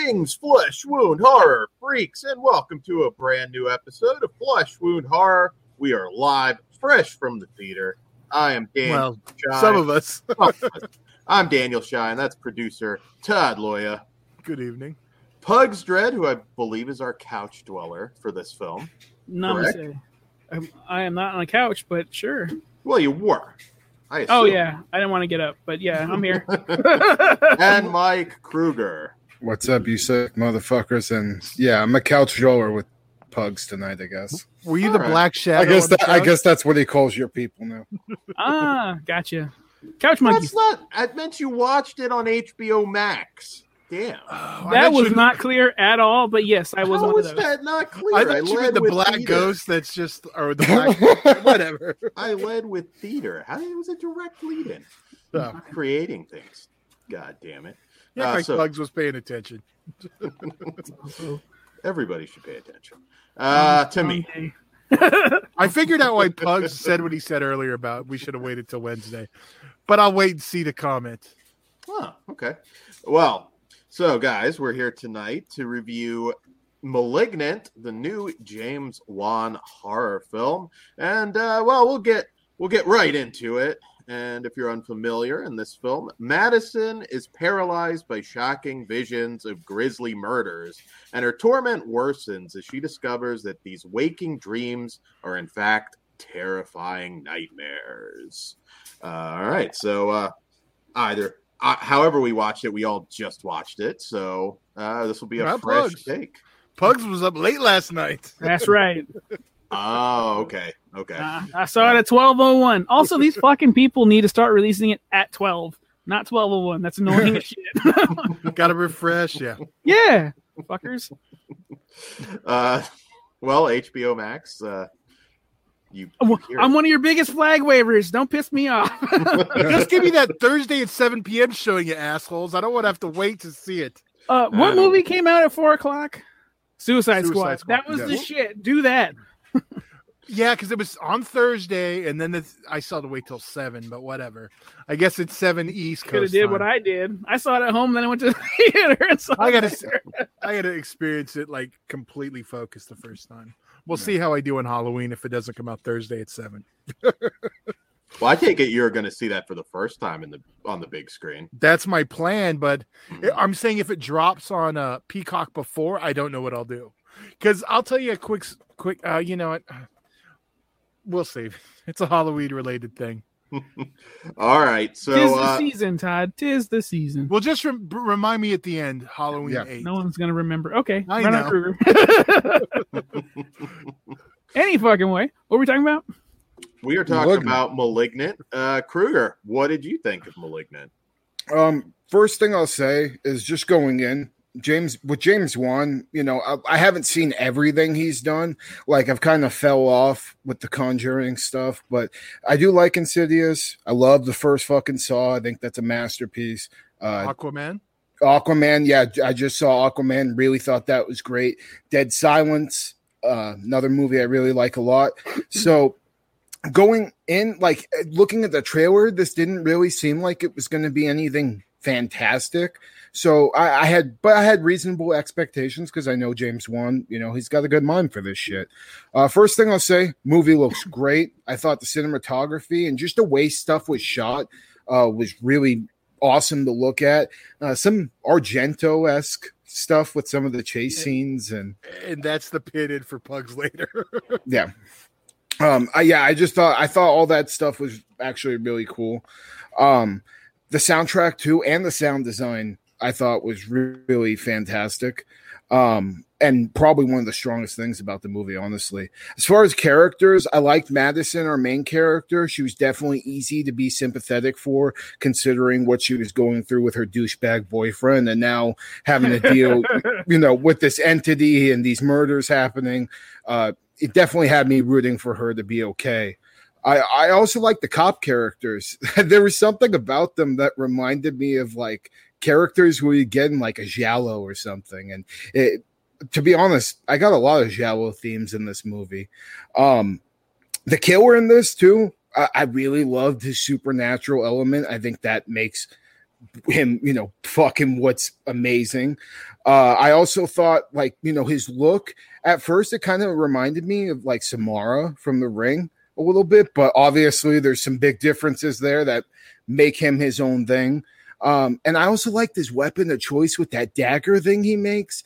Greetings, Flesh Wound Horror freaks, and welcome to a brand new episode of Flesh Wound Horror. We are live, fresh from the theater. I am Daniel Shine. Some of us. I'm Daniel Shine. That's producer Todd Loya. Good evening. Pugs Dread, who I believe is our couch dweller for this film. Namaste. I am not on the couch, but sure. Well, you were. Oh, yeah. I didn't want to get up, but yeah, I'm here. And Mike Kruger. What's up, you sick motherfuckers? And yeah, I'm a couch roller with Pugs tonight, I guess. Were you the Black Shadow? I guess that's what he calls your people now. Gotcha. Couch monkey. That's not. I meant you watched it on HBO Max. Damn. That was not clear at all, but yes, I was How one was of those. that not clear? I thought you meant the Black theater. Ghost that's just, or the Black, whatever. I led with theater. How it was a direct lead in? Oh. Creating things. God damn it. Yeah, Mike Pugs was paying attention. Everybody should pay attention. To me. I figured out why Pugs said what he said earlier about we should have waited till Wednesday. But I'll wait and see the comment. Oh, okay. Well, so guys, we're here tonight to review Malignant, the new James Wan horror film. And we'll get right into it. And if you're unfamiliar in this film, Madison is paralyzed by shocking visions of grisly murders, and her torment worsens as she discovers that these waking dreams are in fact terrifying nightmares. All right, so however we watched it, we all just watched it, so this will be a fresh take. Pugs was up late last night. That's right. Oh, okay. I saw it at 12:01. Also, these fucking people need to start releasing it at 12, not 12:01. That's annoying as shit. Got to refresh, yeah. Yeah, fuckers. Well, HBO Max, I'm one of your biggest flag wavers. Don't piss me off. Just give me that Thursday at 7 p.m. showing, you assholes. I don't want to have to wait to see it. What movie came out at 4 o'clock? Suicide Squad. That was the shit. Do that. Yeah, because it was on Thursday, and then I saw to wait till 7, but whatever. I guess it's 7 East Coast. Could have did what I did. I saw it at home, then I went to the theater and saw I gotta experience it like completely focused the first time. We'll see how I do on Halloween if it doesn't come out Thursday at 7. Well, I take it you're going to see that for the first time on the big screen. That's my plan, but I'm saying if it drops on Peacock before, I don't know what I'll do. Because I'll tell you a quick. You know what? We'll see. It's a Halloween-related thing. All right. So 'tis the season, Todd. 'Tis the season. Well, just remind me at the end, Halloween 8. No one's going to remember. Okay. I know. Kruger. Any fucking way. What were we talking about? We are talking about Malignant. Kruger, what did you think of Malignant? First thing I'll say is just going in, James Wan, you know, I haven't seen everything he's done. Like I've kind of fell off with the Conjuring stuff, but I do like Insidious. I love the first fucking Saw. I think that's a masterpiece. Aquaman, yeah, I just saw Aquaman. Really thought that was great. Dead Silence, another movie I really like a lot. So going in, like looking at the trailer, this didn't really seem like it was going to be anything fantastic. So I had reasonable expectations because I know James Wan, you know, he's got a good mind for this shit. First thing I'll say, movie looks great. I thought the cinematography and just the way stuff was shot was really awesome to look at. Some Argento-esque stuff with some of the chase scenes, and that's the pitted for Pugs later. Yeah. I thought all that stuff was actually really cool. The soundtrack too, and the sound design I thought was really fantastic. And probably one of the strongest things about the movie, honestly. As far as characters, I liked Madison, our main character. She was definitely easy to be sympathetic for, considering what she was going through with her douchebag boyfriend, and now having to deal, you know, with this entity and these murders happening. It definitely had me rooting for her to be okay. I also like the cop characters. There was something about them that reminded me of like characters where you get in like a Giallo or something. And to be honest, I got a lot of Giallo themes in this movie. The killer in this too, I really loved his supernatural element. I think that makes him, you know, fucking what's amazing. I also thought, like, his look at first, it kind of reminded me of like Samara from The Ring a little bit, but obviously there's some big differences there that make him his own thing. And I also like this weapon of choice with that dagger thing he makes.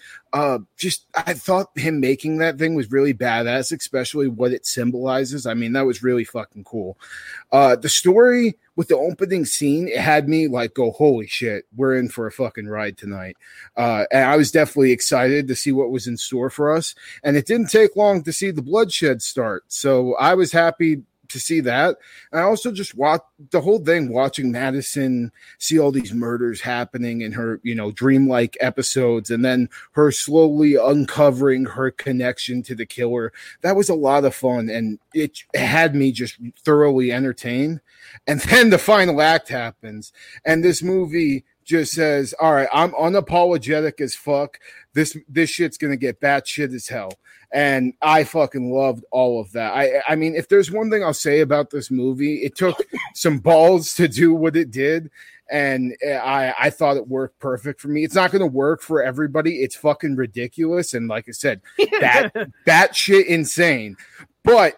I thought him making that thing was really badass, especially what it symbolizes. I mean, that was really fucking cool. The story with the opening scene, it had me like go, holy shit, we're in for a fucking ride tonight. And I was definitely excited to see what was in store for us. And it didn't take long to see the bloodshed start. So I was happy to see that. And I also just watched the whole thing, watching Madison see all these murders happening in her, dreamlike episodes, and then her slowly uncovering her connection to the killer. That was a lot of fun, and it had me just thoroughly entertained. And then the final act happens, and this movie just says, all right, I'm unapologetic as fuck. This shit's gonna get batshit as hell. And I fucking loved all of that. I mean, if there's one thing I'll say about this movie, it took some balls to do what it did. And I thought it worked perfect for me. It's not going to work for everybody. It's fucking ridiculous. And like I said, that shit insane. But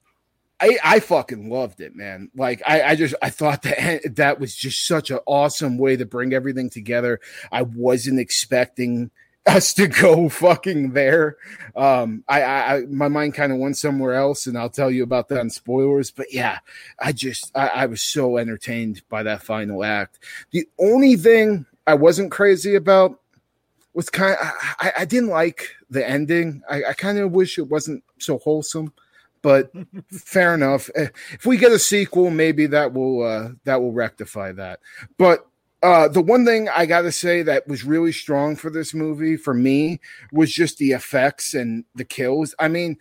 I fucking loved it, man. Like I thought that was just such an awesome way to bring everything together. I wasn't expecting us to go fucking there. My mind kind of went somewhere else, and I'll tell you about that in spoilers. But yeah, I was so entertained by that final act. The only thing I wasn't crazy about was I didn't like the ending. I kind of wish it wasn't so wholesome, but fair enough. If we get a sequel, maybe that will rectify that. But the one thing I got to say that was really strong for this movie for me was just the effects and the kills. I mean,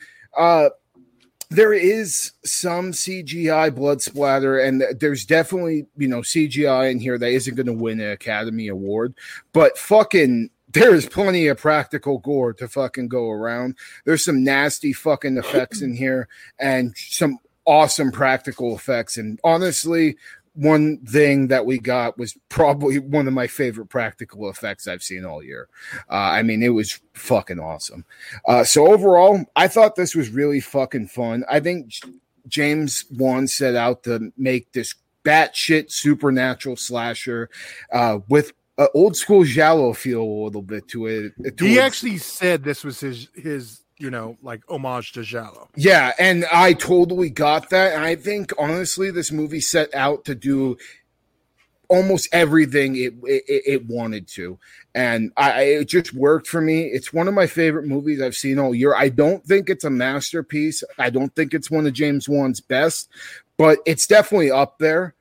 there is some CGI blood splatter, and there's definitely, CGI in here that isn't going to win an Academy Award, but fucking there's plenty of practical gore to fucking go around. There's some nasty fucking effects in here and some awesome practical effects. And honestly, one thing that we got was probably one of my favorite practical effects I've seen all year. I mean, it was fucking awesome. So overall, I thought this was really fucking fun. I think James Wan set out to make this batshit supernatural slasher with old school giallo feel a little bit to it. He actually said this was his like homage to giallo. Yeah, and I totally got that. And I think honestly, this movie set out to do almost everything it wanted to, and it just worked for me. It's one of my favorite movies I've seen all year. I don't think it's a masterpiece. I don't think it's one of James Wan's best, but it's definitely up there.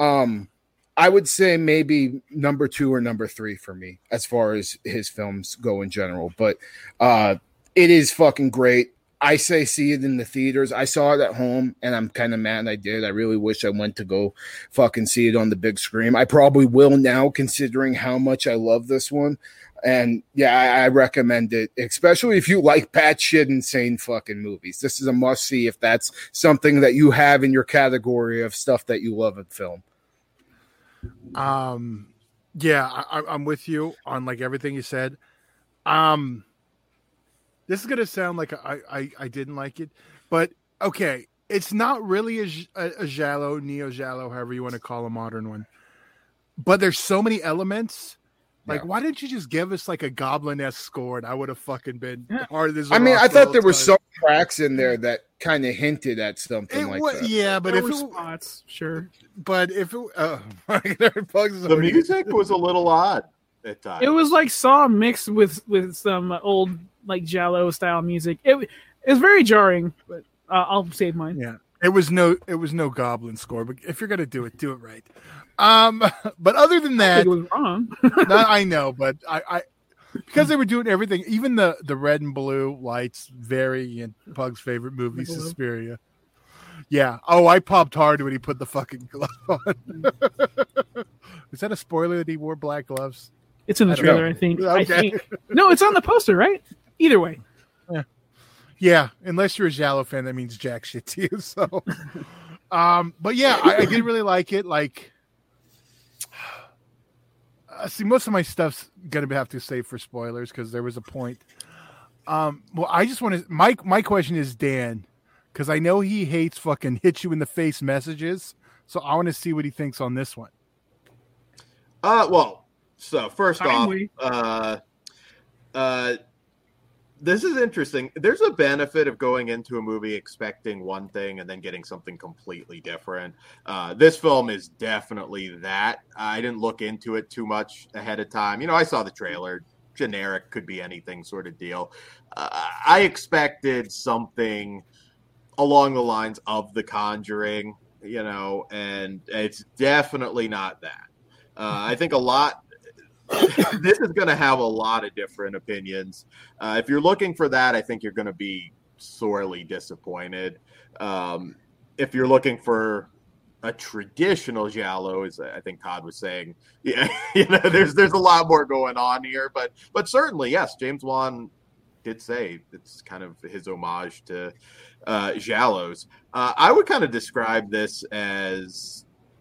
I would say maybe number 2 or number 3 for me as far as his films go in general. But it is fucking great. I say see it in the theaters. I saw it at home, and I'm kind of mad I did. I really wish I went to go fucking see it on the big screen. I probably will now, considering how much I love this one. And yeah, I recommend it, especially if you like batshit insane fucking movies. This is a must see if that's something that you have in your category of stuff that you love in film. Yeah, I'm with you on like everything you said. This is gonna sound like I didn't like it, but okay, it's not really a giallo, neo giallo, however you want to call a modern one. But there's so many elements. Like, why didn't you just give us like a goblin-esque score, and I would have fucking been part of this? I mean, I thought there were some tracks in there that kind of hinted at something that. Yeah, but there if were spots, sure. But if it, the music was a little odd at times. It was like Saw mixed with some old like giallo style music. It was very jarring, but I'll save mine. Yeah, it was no goblin score, but if you're gonna do it right. But other than that, it was wrong. I know, but I because they were doing everything, even the red and blue lights, very in Pug's favorite movie, Suspiria. Yeah. Oh, I popped hard when he put the fucking glove on. Is that a spoiler that he wore black gloves? It's in the trailer, I think. Okay. I think. No, it's on the poster, right? Either way. Yeah. Unless you're a giallo fan, that means jack shit to you. So, but yeah, I did really like it. Like, See, most of my stuff's gonna have to save for spoilers because there was a point. Well, I just want to. My question is Dan, because I know he hates fucking hit you in the face messages. So I want to see what he thinks on this one. Well, so first Timely. off, this is interesting. There's a benefit of going into a movie expecting one thing and then getting something completely different. This film is definitely that. I didn't look into it too much ahead of time. You know, I saw the trailer. Generic, could be anything sort of deal. I expected something along the lines of The Conjuring, you know, and it's definitely not that. I think a lot. This is going to have a lot of different opinions. If you're looking for that, I think you're going to be sorely disappointed. If you're looking for a traditional giallo, as I think Todd was saying, yeah, you know, there's a lot more going on here, but certainly, yes, James Wan did say it's kind of his homage to giallos. I would kind of describe this as,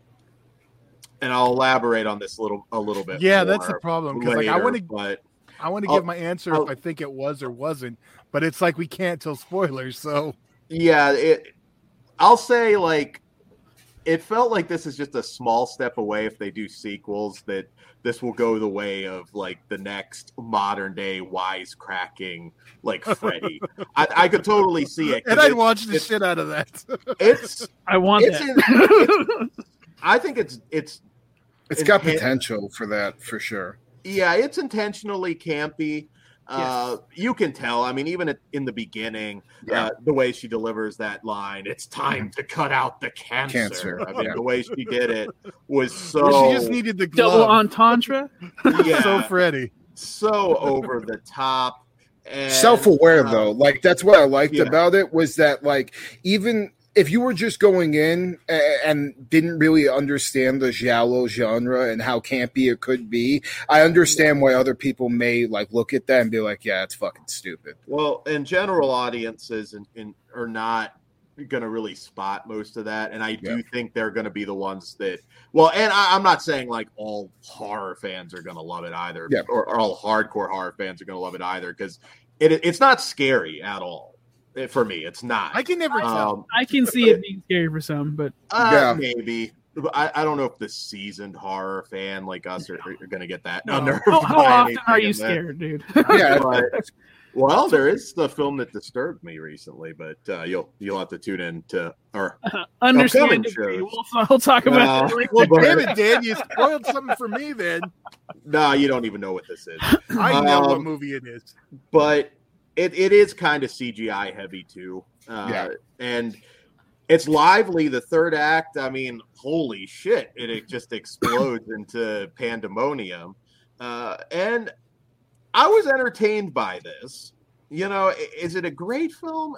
and I'll elaborate on this a little bit. Yeah, that's the problem because like, I want to I'll- give my answer if I think it was or wasn't, but it's like we can't tell spoilers. So Yeah, I'll say like it felt like this is just a small step away if they do sequels, that this will go the way of like the next modern day wisecracking like Freddy. I could totally see it. 'cause and I'd watch the shit out of that. It's I want it's that. I think it's It's got inten- potential for that for sure. Yeah, it's intentionally campy. Yes. You can tell. I mean, even in the beginning, Yeah. the way she delivers that line, "It's time to cut out the cancer." I mean, Yeah. the way she did it was Or so she just needed the Double glove. entendre. yeah, So Freddy. so over the top. And, Self-aware though, like that's what I liked yeah. about it was that like even if you were just going in and didn't really understand the giallo genre and how campy it could be, I understand why other people may like look at that and be like, yeah, it's fucking stupid. Well, and general audiences are not going to really spot most of that, and I do think they're going to be the ones that. Well, and I'm not saying like all horror fans are going to love it either, Yeah. or all hardcore horror fans are going to love it either, because it's not scary at all. For me, it's not. I can never tell. I can see it being scary for some, but Yeah. Maybe. I don't know if the seasoned horror fan like us are going to get that. no. unnerved How by often are anything you in that. scared, dude? Yeah, But, well, there is the film that disturbed me recently, but you'll have to tune in to or Understandably, shows. we'll talk about that later. Well, but- damn it, Dan, you spoiled something for me. Then no, you don't even know what this is. I know what Um, movie it is. But it is kind of CGI heavy too. And it's lively. The third act, I mean, holy shit, it just explodes into pandemonium. And I was entertained by this. You know, is it a great film?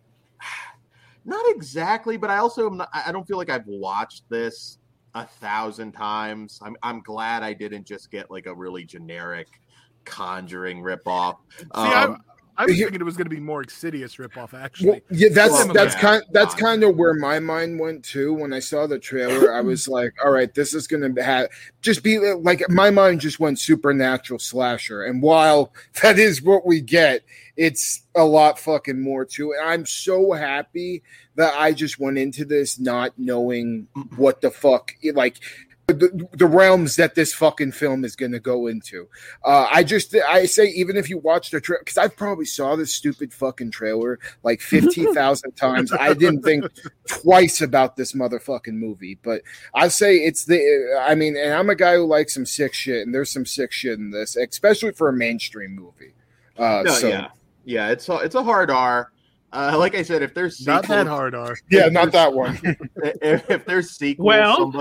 Not exactly, but I also am not, I don't feel like I've watched this 1,000 times. I'm glad I didn't just get like a really generic Conjuring ripoff. I was thinking it was going to be more Insidious ripoff. Actually, well, yeah, that's Well, kind of where my mind went too. When I saw the trailer, I was like, all right, this is going to have just be like my mind just went supernatural slasher. And while that is what we get, it's a lot fucking more to it. I'm so happy that I just went into this not knowing what the fuck like the realms that this fucking film is going to go into. I say, even if you watch the trailer, because I probably saw this stupid fucking trailer like 15,000 times. I didn't think twice about this motherfucking movie, but I say and I'm a guy who likes some sick shit, and there's some sick shit in this, especially for a mainstream movie. Yeah, it's a hard R. Like I said, if there's not sequels, that hard, R. Yeah, not that one. if there's sequels, Well.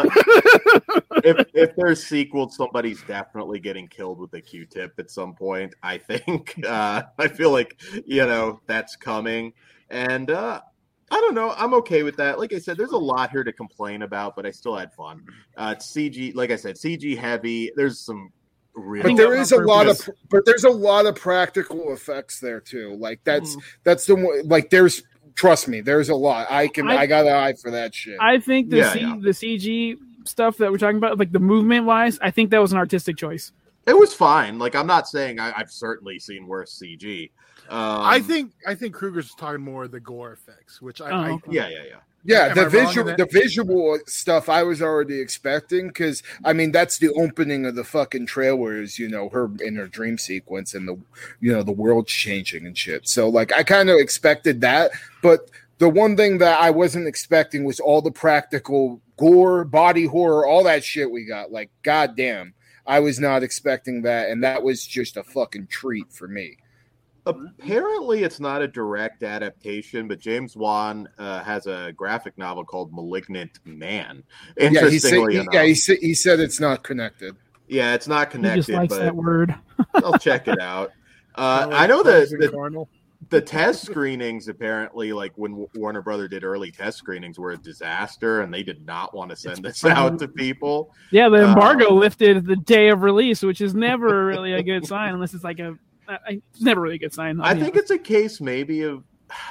if there's sequels, somebody's definitely getting killed with a Q-tip at some point. I think. I feel like that's coming, and I don't know. I'm okay with that. Like I said, there's a lot here to complain about, but I still had fun. It's CG, like I said, CG heavy. There's some. But there's a lot of practical effects there too. Like that's the one. Like trust me, there's a lot. I got an eye for that shit. I think the Yeah. CG stuff that we're talking about, like the movement wise, I think that was an artistic choice. It was fine. Like, I'm not saying I've certainly seen worse CG. I think Kruger's talking more of the gore effects, which yeah. Yeah, Am the I visual stuff I was already expecting, because I mean that's the opening of the fucking trailers, you know, her in her dream sequence and the world's changing and shit. So like I kind of expected that, but the one thing that I wasn't expecting was all the practical gore, body horror, all that shit we got. Like, goddamn, I was not expecting that, and that was just a fucking treat for me. Apparently, it's not a direct adaptation, but James Wan has a graphic novel called *Malignant Man*. Interestingly enough, he said it's not connected. Yeah, it's not connected. He just likes but that word. I'll check it out. I know that the test screenings, apparently, like when Warner Brother did early test screenings, were a disaster, and they did not want to send this out to people. Yeah, the embargo lifted the day of release, which is never really a good sign, unless it's like it's never really a good sign. I think it's a case maybe of,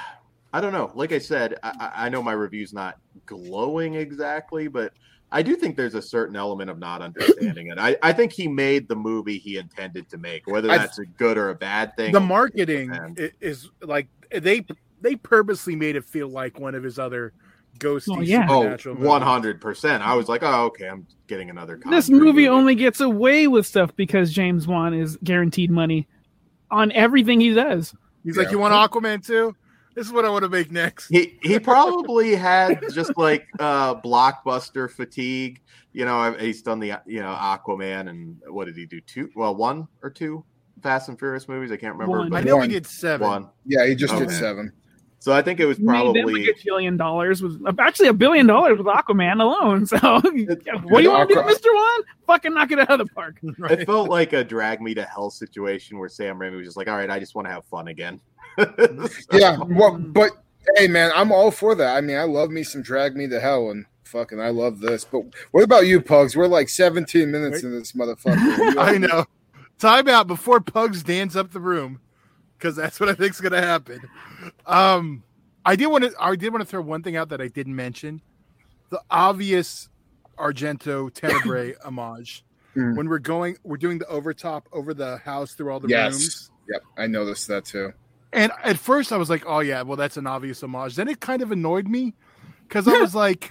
I don't know. Like I said, I know my review's not glowing exactly, but I do think there's a certain element of not understanding it. I think he made the movie he intended to make, whether that's a good or a bad thing. The marketing is like they purposely made it feel like one of his other ghosty supernatural movies. 100%. I was like, oh, okay, I'm getting another. This movie only gets away with stuff because James Wan is guaranteed money on everything he does. He's like, you want Aquaman too? This is what I want to make next. He probably had just like blockbuster fatigue. You know, he's done the Aquaman, and what did he do? One or two Fast and Furious movies. I can't remember. I know he did 7. One. Yeah, he just did 7. So I think it was probably made them $1 billion with actually $1 billion with Aquaman alone. So what do you want to do, Mr. Wan? Fucking knock it out of the park. Right. It felt like a Drag Me to Hell situation where Sam Raimi was just like, all right, I just want to have fun again. Yeah, well, but hey, man, I'm all for that. I mean, I love me some Drag Me to Hell, and fucking I love this. But what about you, Pugs? We're like 17 minutes in this motherfucker. I know. Time out before Pugs stands up the room, because that's what I think is going to happen. I did want to throw one thing out that I didn't mention: the obvious Argento Tenebrae homage. When we're doing the overtop over the house through all the rooms. Yep, I noticed that too. And at first I was like, oh yeah, well that's an obvious homage. Then it kind of annoyed me because I was like,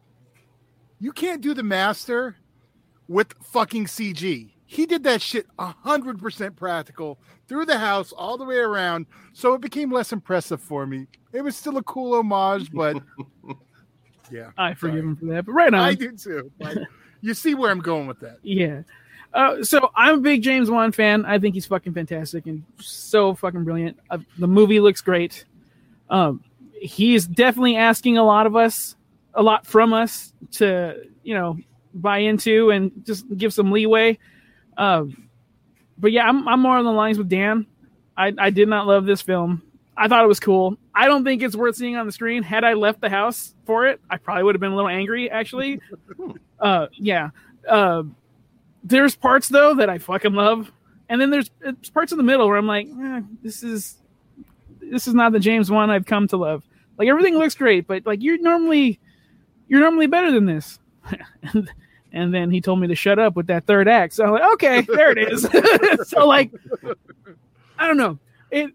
you can't do the Master with fucking CG. He did that shit 100% practical through the house all the way around, so it became less impressive for me. It was still a cool homage, but yeah, I forgive him for that. But right on, I do too. Like, you see where I'm going with that? Yeah. So I'm a big James Wan fan. I think he's fucking fantastic and so fucking brilliant. The movie looks great. He's definitely asking a lot from us to, buy into and just give some leeway. But yeah, I'm more on the lines with Dan. I did not love this film. I thought it was cool. I don't think it's worth seeing on the screen. Had I left the house for it, I probably would have been a little angry, actually. Yeah. There's parts though that I fucking love, and then there's parts in the middle where I'm like, this is not the James Wan I've come to love. Like everything looks great, but like you're normally better than this. And then he told me to shut up with that third act. So I'm like, okay, there it is. So like, I don't know.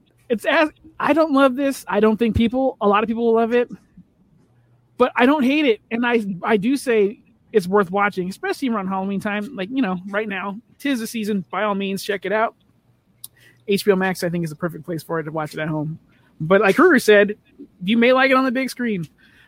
I don't love this. I don't think a lot of people will love it, but I don't hate it. And I do say it's worth watching, especially around Halloween time. Like, right now, 'tis the season. By all means, check it out. HBO Max, I think, is the perfect place for it to watch it at home. But like Kruger said, you may like it on the big screen.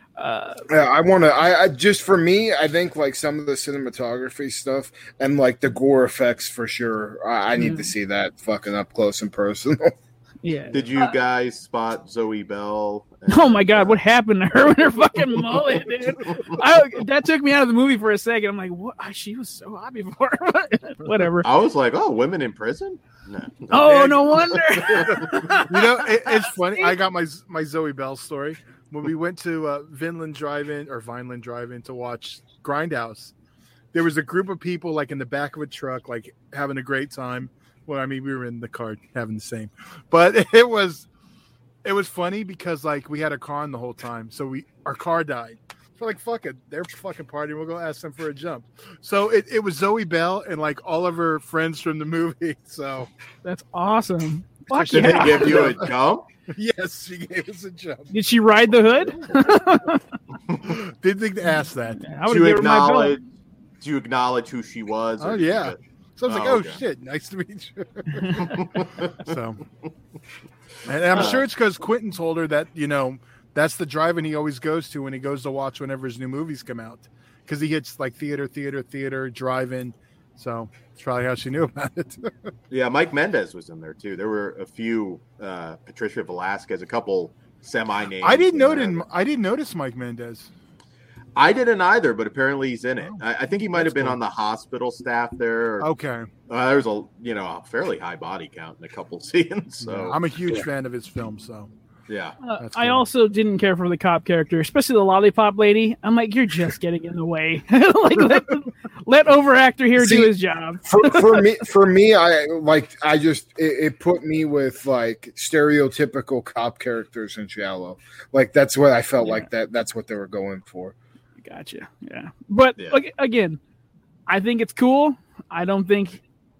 I just for me, I think like some of the cinematography stuff and like the gore effects for sure. I need to see that fucking up close and personal. Yeah. Did you guys spot Zoe Bell? Oh my God, what happened to her with her fucking mullet, dude? That took me out of the movie for a second. I'm like, what? She was so hot before. Whatever. I was like, oh, women in prison? No. Oh, no wonder. It's funny. I got my Zoe Bell story. When we went to Vineland Drive-In to watch Grindhouse, there was a group of people like in the back of a truck, like having a great time. Well, I mean, we were in the car having the same, but it was funny because like we had a car on the whole time, so our car died. So like, fuck it, they're fucking partying. We'll go ask them for a jump. So it was Zoe Bell and like all of her friends from the movie. So That's awesome. Fuck Did yeah. they give you a jump? yes, she gave us a jump. Did she ride the hood? Didn't think to ask that. I would Do you give her my bill. acknowledge? Do you acknowledge who she was? Oh or did yeah. you- So I was like, Oh, oh okay. shit, nice to meet you. So, and I'm sure it's because Quentin told her that, you know, that's the drive-in he always goes to when he goes to watch whenever his new movies come out. Because he hits like theater, drive-in. So it's probably how she knew about it. Yeah, Mike Mendez was in there too. There were a few Patricia Velasquez, a couple semi-names. I didn't in there. notice Mike Mendez. I didn't either, but apparently he's in it. Oh, I think he might have been cool. on the hospital staff there. Or, Okay. there was a fairly high body count in a couple scenes. So I'm a huge fan of his film, so yeah, That's I cool. also didn't care for the cop character, especially the lollipop lady. I'm like, you're just getting in the way. Like, let overactor here do See, his job. For me, it put me with like stereotypical cop characters in Shallow. Like that's what I felt like that's what they were going for. Gotcha. Yeah, but Yeah. like, again, I think it's cool. I don't think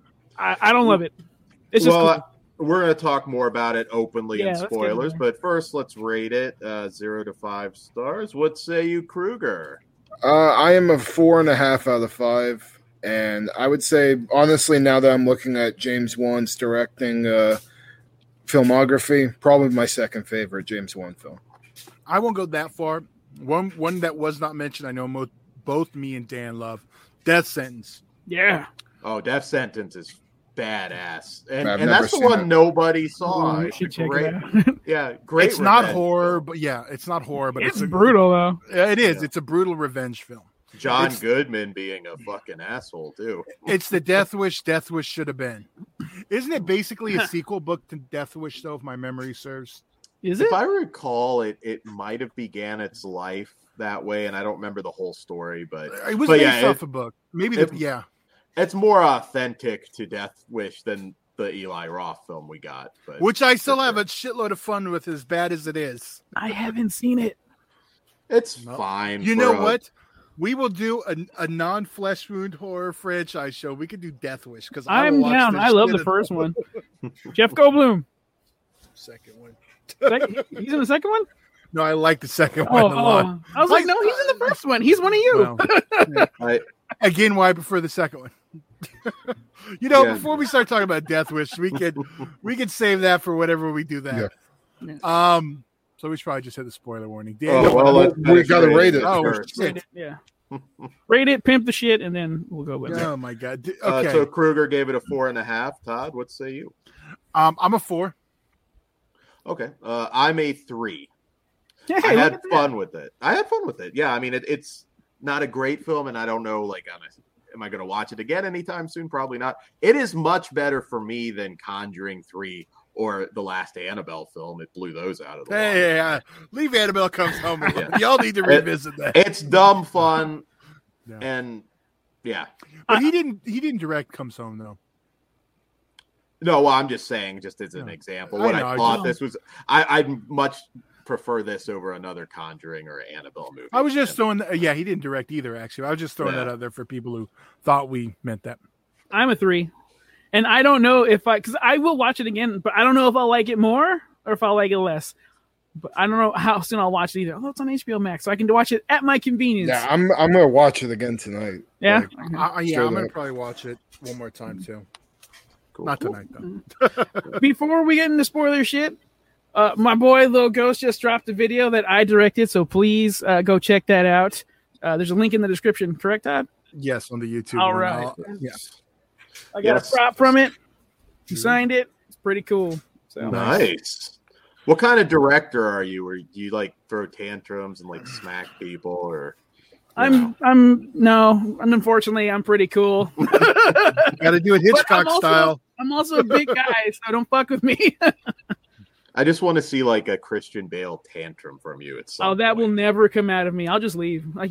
I don't love it. It's just cool. We're going to talk more about it openly Yeah, in let's get spoilers, in there. but first let's rate it 0 to 5 stars. What say you, Kruger? I am a 4.5 out of 5, and I would say honestly, now that I'm looking at James Wan's directing filmography, probably my second favorite James Wan film. I won't go that far. One that was not mentioned, I know both me and Dan love, Death Sentence. Yeah. Oh, Death Sentence is badass, and I've and never that's the seen one it. nobody saw. You It's should a check great, it out. yeah, great. It's not revenge horror, film. but yeah, it's not horror, but It's a, brutal though. Yeah, it is. Yeah. It's a brutal revenge film. John it's- Goodman being a fucking asshole too. It's the Death Wish should have been. Isn't it basically a sequel book to Death Wish, though, if my memory serves? Is it? If I recall, it might have began its life that way, and I don't remember the whole story, but It was But based yeah, off a book. Maybe it's more authentic to Death Wish than the Eli Roth film we got. But which I still have a shitload of fun with, as bad as it is. I haven't seen it. it's Nope. fine. You for know a- what? We will do a non-flesh wound horror franchise show. We could do Death Wish because I'm down. I love the first one. Jeff Goldblum. second one. He's in the second one? No, I like the second one a lot. I was like, no, he's in the first one. He's one of you. Well, I, again, why I prefer the second one. You know, Yeah. before we start talking about Death Wish, we could save that for whenever we do that. Yeah. So we should probably just hit the spoiler warning. oh, Dan, well, let's we finish gotta rating rate it Oh, first. shit. Rate it, yeah. Rate it, pimp the shit, and then we'll go with it. oh my god. Okay. So Kruger gave it a 4.5. Todd, what say you? I'm a 4. Okay, I'm a 3. Hey, I look had at that. fun with it. Yeah, I mean, it's not a great film, and I don't know, like, am I going to watch it again anytime soon? Probably not. It is much better for me than Conjuring 3 or the last Annabelle film. It blew those out of the water. Hey, leave Annabelle Comes Home. Yeah. Y'all need to revisit that. It's dumb fun, Yeah. and yeah. But he didn't direct Comes Home though. No, well, I'm just saying, just as an No. example, I what know, I I thought just- this was. I'd much prefer this over another Conjuring or Annabelle movie. I was just throwing. He didn't direct either. Actually, I was just throwing Yeah. that out there for people who thought we meant that. I'm a 3. And I don't know if because I will watch it again, but I don't know if I'll like it more or if I'll like it less. But I don't know how soon I'll watch it either. Although it's on HBO Max, so I can watch it at my convenience. Yeah, I'm gonna watch it again tonight. Yeah? Like, Okay. I'm Straight gonna up. probably watch it one more time too. Cool, Not cool. tonight though. Before we get into spoiler shit, my boy Lil Ghost just dropped a video that I directed, so please go check that out. There's a link in the description, correct, Todd? Yes, on the YouTube. All one. right. Yeah. I got Yes. a prop from it. He signed it. It's pretty cool. So Nice. What kind of director are you? Or do you like throw tantrums and like smack people, or I'm unfortunately I'm pretty cool. Got to do it Hitchcock style. I'm also a big guy, so don't fuck with me. I just want to see like a Christian Bale tantrum from you at some That will point. never come out of me. I'll just leave. Like,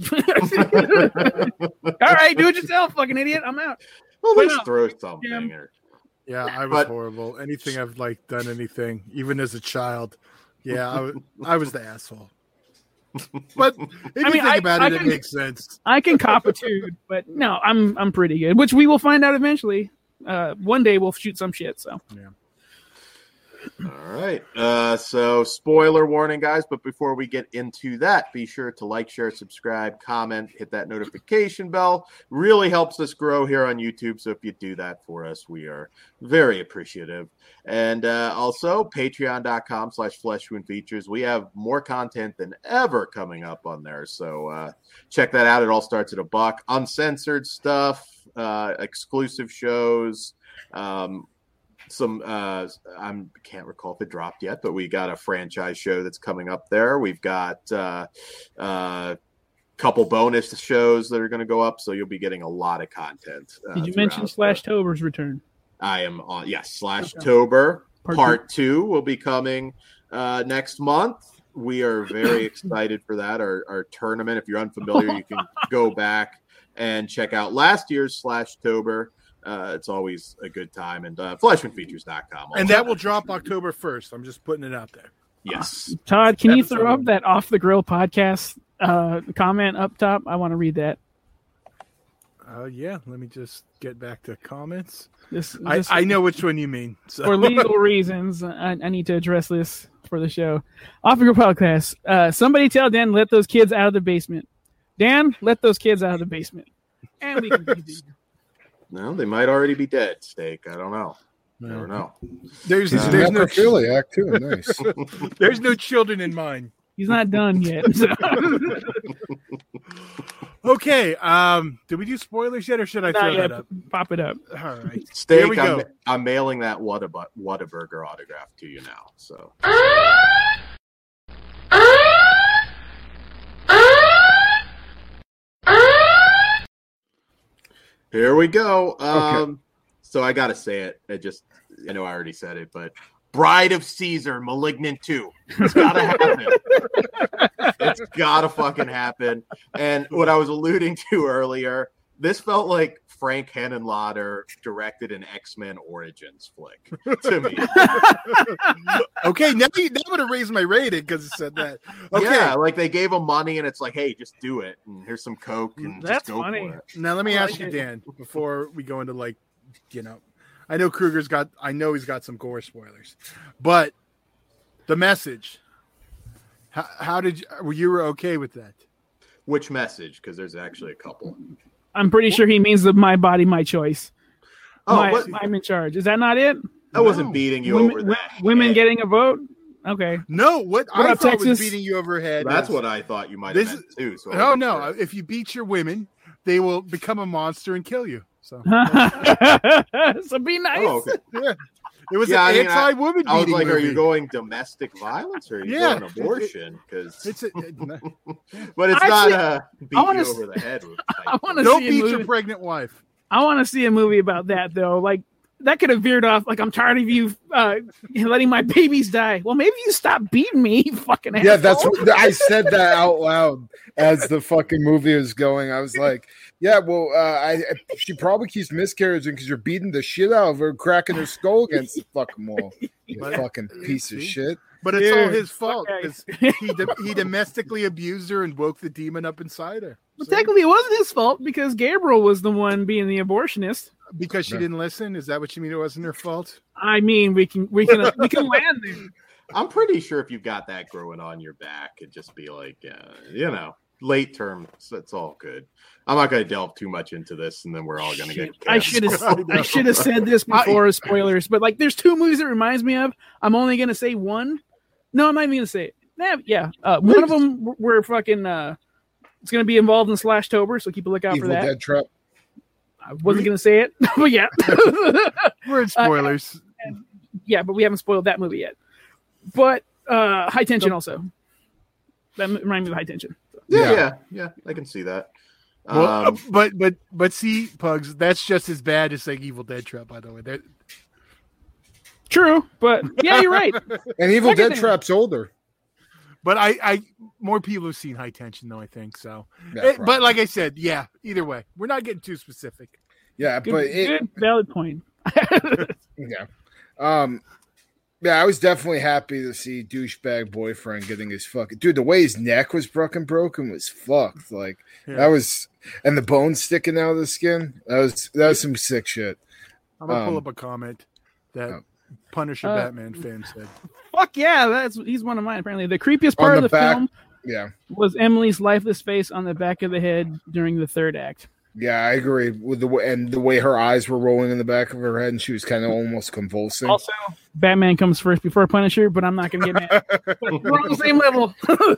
all right, do it yourself, fucking idiot. I'm out. Well, But let's no, throw something. Jim. Or, Yeah, I was But- horrible. Anything I've like done anything, even as a child. Yeah, I was the asshole. But if you think about it, it makes sense. I can cop a dude, but no, I'm pretty good, which we will find out eventually. One day we'll shoot some shit. So Yeah. All right. So spoiler warning, guys. But before we get into that, be sure to like, share, subscribe, comment, hit that notification bell. Really helps us grow here on YouTube. So if you do that for us, we are very appreciative. And also patreon.com/fleshwoundfeatures. We have more content than ever coming up on there. So check that out. It all starts at $1. Uncensored stuff, exclusive shows, some I can't recall if it dropped yet, but we got a franchise show that's coming up there. We've got couple bonus shows that are going to go up, so you'll be getting a lot of content. Did you mention Slashtober's return? I am on Slashtober part 2 will be coming next month. We are very excited for that. Our tournament, if you're unfamiliar, you can go back and check out last year's Slashtober. It's always a good time. And fleshwoundfeatures.com. And that will drop October 1st. I'm just putting it out there. Yes. Todd, can you throw up that Off the Grill podcast comment up top? I want to read that. Yeah, let me just get back to comments. This I know which one you mean. So. For legal reasons, I need to address this for the show. Off the Grill podcast. Somebody tell Dan let those kids out of the basement. Dan, let those kids out of the basement. And we can continue. No, they might already be dead, Steak. I don't know. Never know. There's no necrophiliac too. Nice. There's no children in mine. He's not done yet. So. Okay. Did we do spoilers yet, or should I throw that up? Pop it up. All right. Steak, Here we go. I'm mailing that Whataburger autograph to you now. So. Here we go. Okay. So I gotta say it. I know I already said it, but Bride of Caesar, Malignant 2. It's gotta happen. It's gotta fucking happen. And what I was alluding to earlier, this felt like Frank Henenlotter directed an X-Men Origins flick to me. Okay, now would have raised my rating because it said that. Okay. Yeah, like they gave him money and it's like, hey, just do it. And here's some Coke and That's just go funny. for it. Now let me ask you, Dan, before we go into I know he's got some gore spoilers, but the message. How did you were okay with that? Which message? Because there's actually a couple. I'm pretty sure he means the my body, my choice. Oh, I'm in charge. Is that not it? I wasn't beating you over that. Women getting a vote? Okay. No, what I up, thought was Texas? being you over head. That's what I thought you might have meant too. So No. If you beat your women, they will become a monster and kill you. So, so be nice. Oh, okay. yeah. It was an anti-woman I was beating like, movie. are you going domestic violence or are you going abortion? Because but it's Actually, not beat you over the head with I want to Don't see beat your pregnant wife. I want to see a movie about that though. Like that could have veered off. Like I'm tired of you letting my babies die. Well, maybe you stop beating me, you fucking asshole. Yeah, that's what I said that out loud as the fucking movie was going. I was like, yeah, well, she probably keeps miscarriaging because you're beating the shit out of her, cracking her skull against the fucking wall. You fucking piece of shit. But it's all his fault. Okay. 'Cause he domestically abused her and woke the demon up inside her. Well, technically, it wasn't his fault because Gabriel was the one being the abortionist. Because she didn't listen? Is that what you mean? It wasn't her fault? I mean, we can land there. I'm pretty sure if you've got that growing on your back, it'd just be like, late term. So it's all good. I'm not going to delve too much into this, and then we're all going to get. I should have said this before spoilers, but like, there's two movies it reminds me of. I'm only going to say one. No, I'm not even going to say it. Yeah. One of them we're fucking. It's going to be involved in Slashtober, so keep a lookout for that. Dead Trap. I wasn't going to say it, but yeah. We're in spoilers. Yeah, but we haven't spoiled that movie yet. But High Tension also. That reminds me of High Tension. So. Yeah, I can see that. Well, but see, Pugs, that's just as bad as saying Evil Dead Trap, by the way. True, but yeah, you're right. And Evil Dead Trap's older. But I more people have seen High Tension, though, I think so. Yeah, But like I said, yeah, either way, we're not getting too specific. Yeah, Good valid point. yeah. Yeah, I was definitely happy to see douchebag boyfriend getting his fucking dude. The way his neck was broken was fucked. Like that was, and the bones sticking out of the skin. That was some sick shit. I'm gonna pull up a comment that Punisher Batman fan said. Fuck yeah, he's one of mine. Apparently, the creepiest part of the film, was Emily's lifeless face on the back of the head during the third act. Yeah, I agree with the way her eyes were rolling in the back of her head, and she was kind of almost convulsing. Also, Batman comes first before Punisher, but I'm not going to get mad. We're on the same level.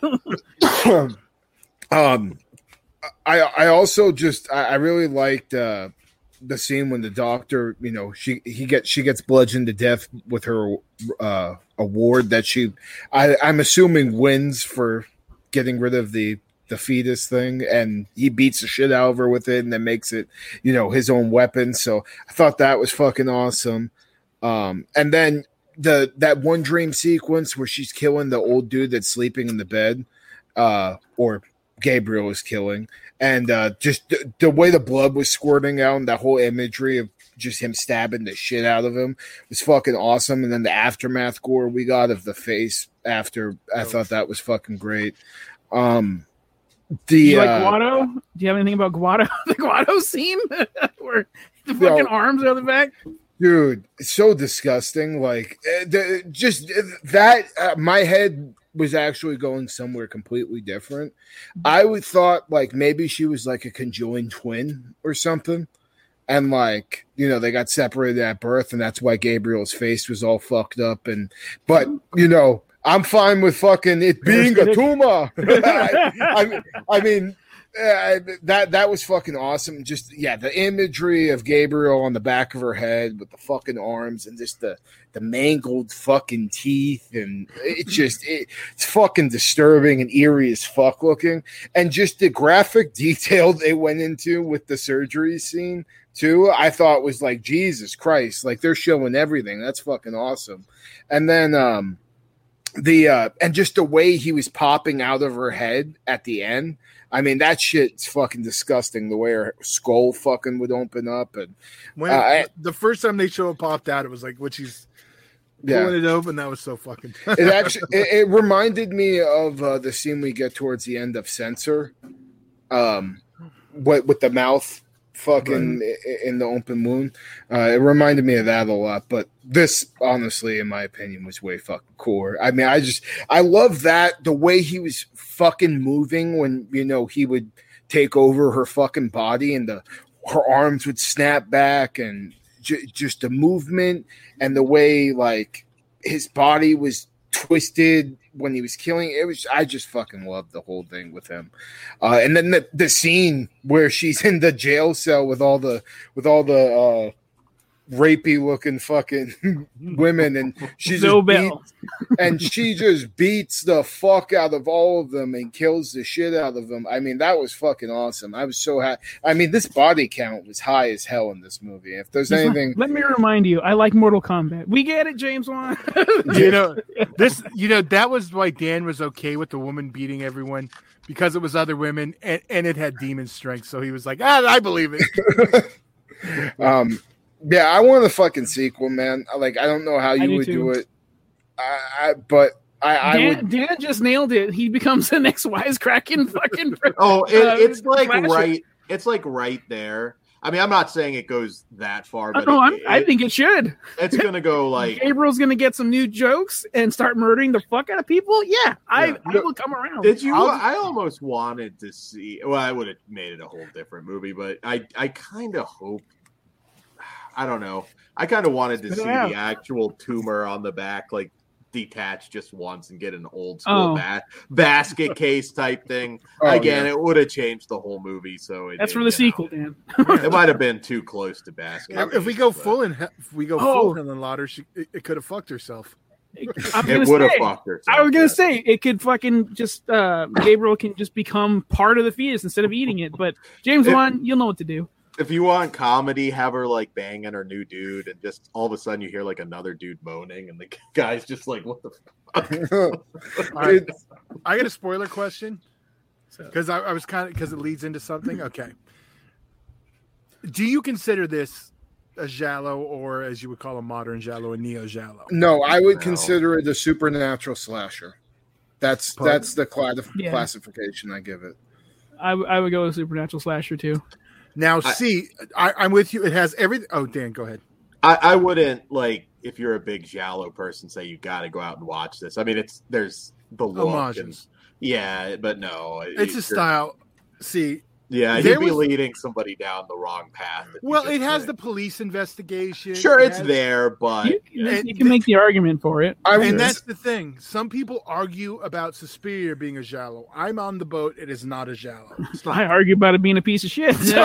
I also just I really liked the scene when the doctor, she gets bludgeoned to death with her award that I'm assuming wins for getting rid of the fetus thing, and he beats the shit out of her with it and then makes it, his own weapon. So I thought that was fucking awesome. And then that one dream sequence where she's killing the old dude that's sleeping in the bed, or Gabriel is killing, and just the way the blood was squirting out and that whole imagery of just him stabbing the shit out of him was fucking awesome. And then the aftermath gore we got of the face after, I thought that was fucking great. Do you like Guado? Do you have anything about Guado? The Guado scene where the fucking arms are on the back? Dude, it's so disgusting. Like, my head was actually going somewhere completely different. I would thought, like, maybe she was like a conjoined twin or something. And, like, they got separated at birth, and that's why Gabriel's face was all fucked up. But I'm fine with fucking it being a tumor. I mean, that was fucking awesome. Just the imagery of Gabriel on the back of her head with the fucking arms and just the mangled fucking teeth, and it's fucking disturbing and eerie as fuck looking. And just the graphic detail they went into with the surgery scene too, I thought was like, Jesus Christ, like they're showing everything. That's fucking awesome. And then and just the way he was popping out of her head at the end, I mean, that shit's fucking disgusting. The way her skull fucking would open up, and when the first time they show it popped out, it was like when she's pulling it open. That was so fucking. It actually it reminded me of the scene we get towards the end of Censor, with the mouth fucking in the open wound. It reminded me of that a lot, but this honestly, in my opinion, was way fucking cooler. I mean, I love that the way he was fucking moving when he would take over her fucking body and her arms would snap back, and just the movement and the way like his body was twisted when he was killing. I just fucking loved the whole thing with him. And then the scene where she's in the jail cell with all the rapey looking fucking women, and she just beats the fuck out of all of them and kills the shit out of them. I mean, that was fucking awesome. I was so happy. I mean, this body count was high as hell in this movie. If there's anything, let me remind you, I like Mortal Kombat. We get it, James Wan. That was why Dan was okay with the woman beating everyone, because it was other women and it had demon strength. So he was like, I believe it. Yeah, I want a fucking sequel, man. Like, I don't know how you would do it. Dan just nailed it. He becomes the next wisecracking fucking. It's like right. It's like right there. I mean, I'm not saying it goes that far, but I think it should. It's gonna go like Gabriel's gonna get some new jokes and start murdering the fuck out of people. Yeah, I will come around. Did you? I almost wanted to see. Well, I would have made it a whole different movie, but I kind of hope. I don't know. I kind of wanted to see the actual tumor on the back, like detach just once and get an old school basket case type thing. It would have changed the whole movie. So that's for the sequel, Dan. It might have been too close to basket. If we go full Helen Lauder, it could have fucked herself. It would have fucked herself. I was gonna say it could fucking just Gabriel can just become part of the fetus instead of eating it. But James Wan, you'll know what to do. If you want comedy, have her like banging her new dude, and just all of a sudden you hear like another dude moaning, and the guy's just like, "What the fuck?" All right. I got a spoiler question because I was because it leads into something. Okay, do you consider this a giallo, or as you would call a modern giallo, a neo giallo? No, I would No. consider it a supernatural slasher. That's the classification I give it. I would go with supernatural slasher too. Now, I'm with you. It has everything. Oh, Dan, go ahead. I wouldn't, like, if you're a big giallo person, say you got to go out and watch this. I mean, there's the look. Homages. Yeah, but no. It's a style. See, yeah, there you'd be was- leading somebody down the wrong path. if you well, just it has say- the police investigation. Sure, It it's has- there, but You can make the argument for it. And that's the thing. Some people argue about Suspiria being a giallo. I'm on the boat. It is not a giallo. I argue about it being a piece of shit. So.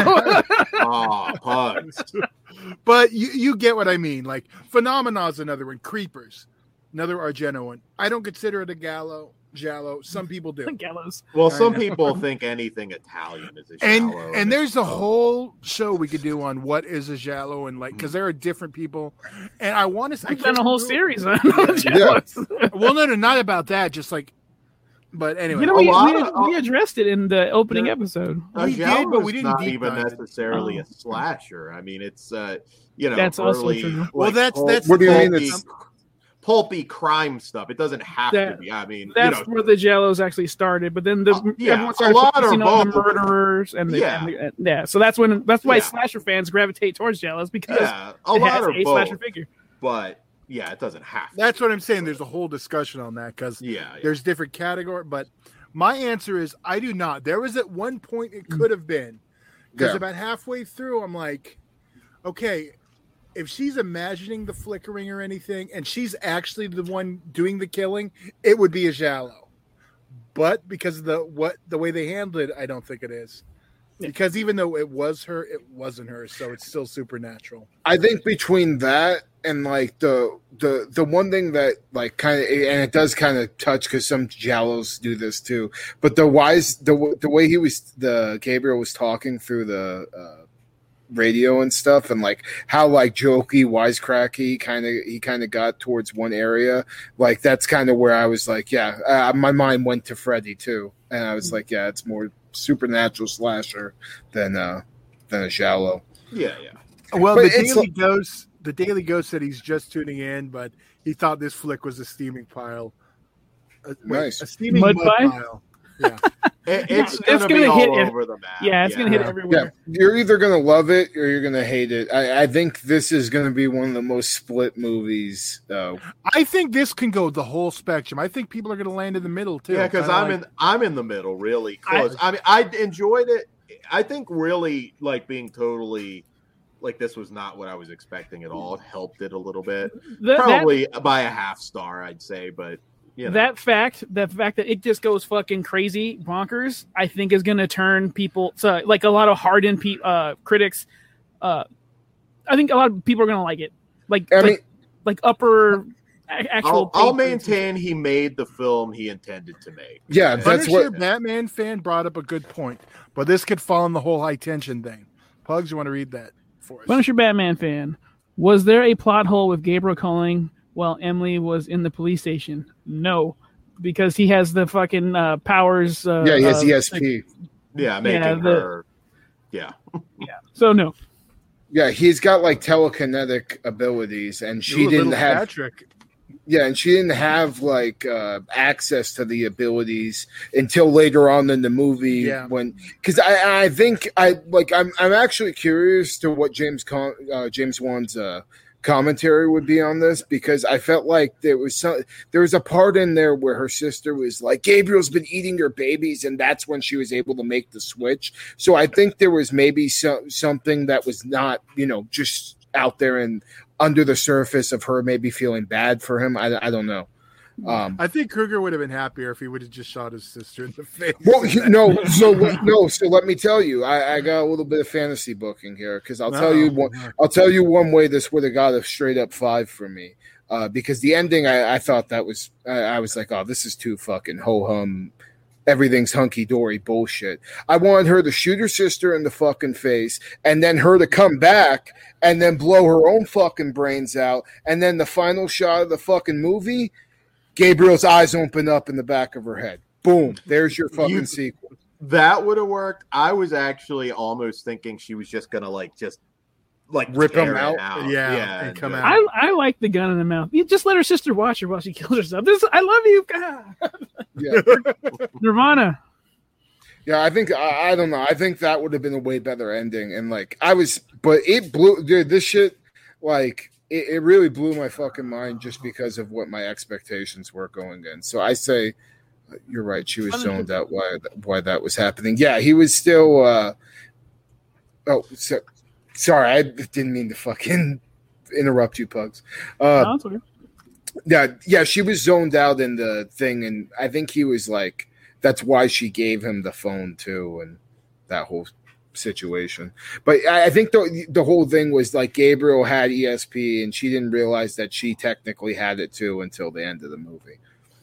oh, pugs. But you get what I mean. Like, Phenomena is another one. Creepers, another Argento one. I don't consider it a giallo. Some people do. Gallows. Well, some know. people think anything Italian is a giallo. And there's a whole show we could do on what is a giallo, and like, because there are different people. And I want to. I've done a whole series on Yeah. Well, no, not about that. Just like, but anyway. You know, A we addressed it in the opening Yeah. episode. A we did, giallo but we is didn't not deep even dive it. necessarily Oh. a slasher. I mean, it's That's Well, also early, true. like, that's What do you mean pulpy, it's- pulpy crime stuff. It doesn't have to That- be. I mean, That's you know, where the Jellos actually started, but then yeah, everyone a started lot are focusing on the both. murderers and Yeah. So that's why Yeah. slasher fans gravitate towards Jellos because yeah, a it lot has are a slasher both. figure. But yeah, it doesn't have to. That's what I'm saying. There's a whole discussion on that because Yeah, there's different category. But my answer is I do not. There was at one point it could have been because Yeah. about halfway through I'm like, okay, if she's imagining the flickering or anything, and she's actually the one doing the killing, it would be a giallo. But because of the way they handled it, I don't think it is. Because even though it was her, it wasn't her, so it's still supernatural. I think between that and like the one thing that like kind of, and it does kind of touch because some giallos do this too, but the way Gabriel was talking through the radio and stuff, and like how like jokey, wisecracky he kind of got towards one area, like that's kind of where I was like, my mind went to Freddy too, and I was like, it's more supernatural slasher than a giallo. yeah. Well, But the it's Daily Ghost said he's just tuning in, but he thought this flick was a steaming pile. Nice. A steaming Mud mud pie? pile. Yeah. It's It's gonna be gonna all hit- over the map. Yeah, it's gonna hit Yeah, everywhere. you're either gonna love it or you're gonna hate it. I think this is gonna be one of the most split movies. I think this can go the whole spectrum. I think people are going to land in the middle too. Yeah, because I'm in the middle, really close. I mean, I enjoyed it. I think really like being totally like this was not what I was expecting at all. It helped it a little bit, probably by a half star, I'd say. But you know. That fact that it just goes fucking crazy bonkers, I think is going to turn people to like a lot of hardened critics. I think a lot of people are going to like it. Like upper actual. I'll maintain he made the film he intended to make. Yeah, that's Punisher what. Batman fan brought up a good point, but this could fall in the whole high tension thing. Pugs, you want to read that for us? Punisher Batman fan. Was there a plot hole with Gabriel calling while Emily was in the police station? No, because he has the fucking powers. He has ESP. Making her. Yeah. So no. Yeah, he's got like telekinetic abilities, and she didn't have. Patrick. Yeah, and she didn't have like access to the abilities until later on in the movie. Yeah. Because I think I'm actually curious to what James Wan's commentary would be on this, because I felt like there was a part in there where her sister was like, Gabriel's been eating your babies, and that's when she was able to make the switch. So I think there was maybe something that was not, just out there and under the surface of her maybe feeling bad for him. I don't know. I think Kruger would have been happier if he would have just shot his sister in the face. Well, so let me tell you, I got a little bit of fantasy booking here, because I'll tell you one way this would have got a straight up 5 for me, because the ending I thought that was I was like, oh, this is too fucking ho hum, everything's hunky dory bullshit. I wanted her to shoot her sister in the fucking face, and then her to come back and then blow her own fucking brains out, and then the final shot of the fucking movie, Gabriel's eyes open up in the back of her head. Boom. There's your fucking sequel. That would have worked. I was actually almost thinking she was just gonna like Rip him tear it out. Yeah, and come just- out. I like the gun in the mouth. You just let her sister watch her while she kills herself. I love you. Yeah. Nirvana. Yeah, I think I don't know. I think that would have been a way better ending. And like but it blew, dude. This shit, like, it really blew my fucking mind just because of what my expectations were going in. So I say, you're right. She was zoned out why that was happening. Yeah, he was still. Sorry, I didn't mean to fucking interrupt you, Pugs. No, it's okay. Yeah, she was zoned out in the thing, and I think he was like. That's why she gave him the phone too, and that whole situation. But I think the whole thing was like Gabriel had ESP, and she didn't realize that she technically had it too until the end of the movie.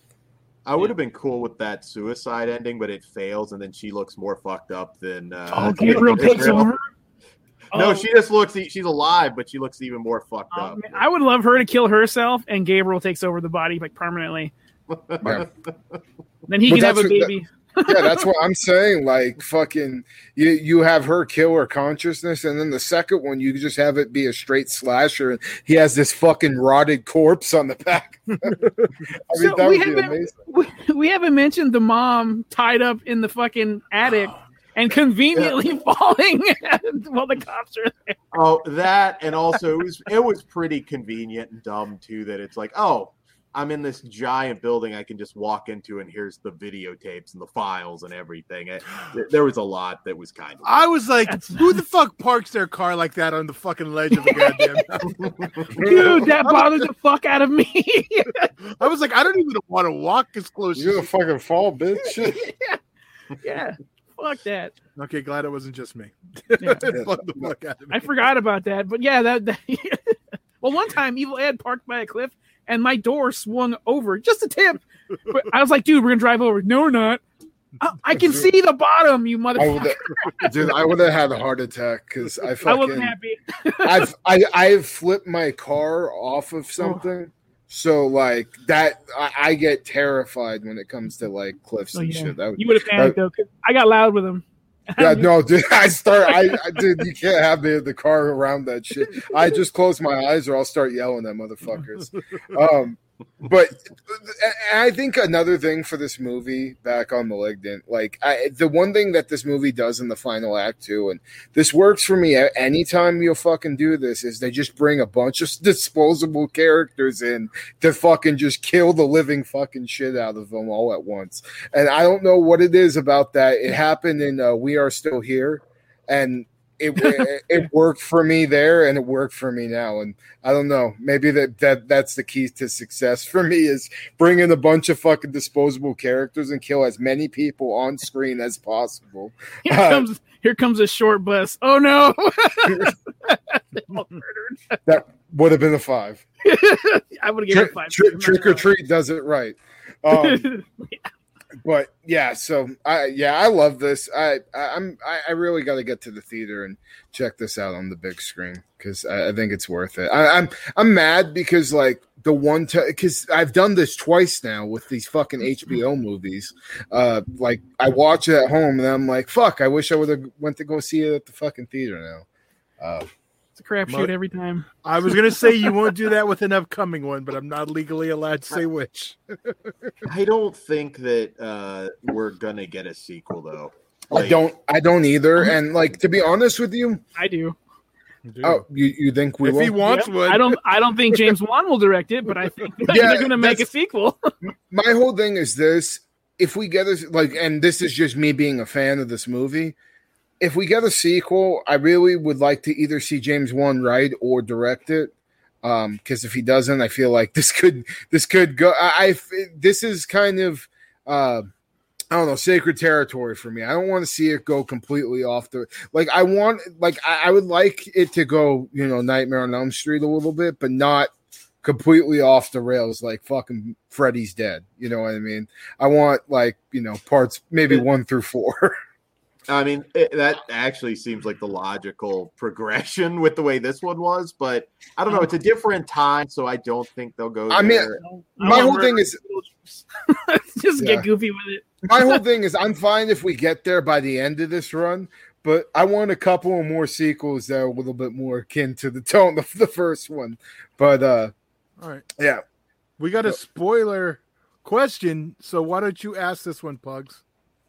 I would have been cool with that suicide ending, but it fails, and then she looks more fucked up than. Gabriel takes over. No, she just looks. She's alive, but she looks even more fucked up. Man, I would love her to kill herself, and Gabriel takes over the body like permanently. Yeah. Then he But can have a that's baby. Yeah, that's what I'm saying. Like, fucking, you have her kill her consciousness, and then the second one, you just have it be a straight slasher, and he has this fucking rotted corpse on the back. I mean, So that we would be amazing. We haven't mentioned the mom tied up in the fucking attic and conveniently falling while the cops are there. Oh, that, and also it was pretty convenient and dumb too. That it's like, oh, I'm in this giant building I can just walk into, and here's the videotapes and the files and everything. There was a lot that was kind of. I was like, who the fuck parks their car like that on the fucking ledge of the goddamn mountain? Dude, that bothers the fuck out of me. I was like, I don't even want to walk as close. You're gonna fucking fall, bitch. Yeah. Fuck that. Okay, glad it wasn't just me. Yeah. Fuck the fuck out of me. I forgot about that. But yeah, that well, one time Evil Ed parked by a cliff and my door swung over just a tip. But I was like, dude, we're gonna drive over. No, we're not. I can see the bottom, you motherfucker. I would have had a heart attack because I wasn't happy. I've flipped my car off of something. So like that, I get terrified when it comes to like cliffs and shit. You would have panicked though. 'Cause I got loud with him. Yeah, no, dude. Dude, you can't have the car around that shit. I just close my eyes, or I'll start yelling at motherfuckers. But I think another thing for this movie, back on Malignant, like the one thing that this movie does in the final act too, and this works for me anytime you'll fucking do this, is they just bring a bunch of disposable characters in to fucking just kill the living fucking shit out of them all at once. And I don't know what it is about that. It happened in We Are Still Here, and it worked for me there, and it worked for me now. And I don't know, maybe that's the key to success for me, is bring in a bunch of fucking disposable characters and kill as many people on screen as possible. Here comes a short bus. Oh no. They all murdered. That would have been a 5. I would have given it 5. Trick or Treat does it right. But yeah, so I love this. I really got to get to the theater and check this out on the big screen, because I think it's worth it. I'm mad because like because I've done this twice now with these fucking HBO movies. Like I watch it at home and I'm like, fuck, I wish I would have went to go see it at the fucking theater now. It's a crapshoot every time. I was gonna say you won't do that with an upcoming one, but I'm not legally allowed to say which. I don't think that we're gonna get a sequel though. I don't either. And like, to be honest with you, I do. Oh, you think we if will? he wants one. I don't think James Wan will direct it, but I think they're going to make a sequel. My whole thing is this: if we get this, like, and this is just me being a fan of this movie, if we get a sequel, I really would like to either see James Wan write or direct it. Because if he doesn't, I feel like this could go. This is kind of I don't know, sacred territory for me. I don't want to see it go completely off the like. I would like it to go, Nightmare on Elm Street a little bit, but not completely off the rails like fucking Freddy's Dead. You know what I mean? I want parts maybe 1 through 4. I mean, that actually seems like the logical progression with the way this one was, but I don't know. It's a different time, so I don't think they'll go there. I mean, my whole thing is just get goofy with it. My whole thing is I'm fine if we get there by the end of this run, but I want a couple of more sequels that are a little bit more akin to the tone of the first one. But All right. yeah. We got a spoiler question, so why don't you ask this one, Pugs?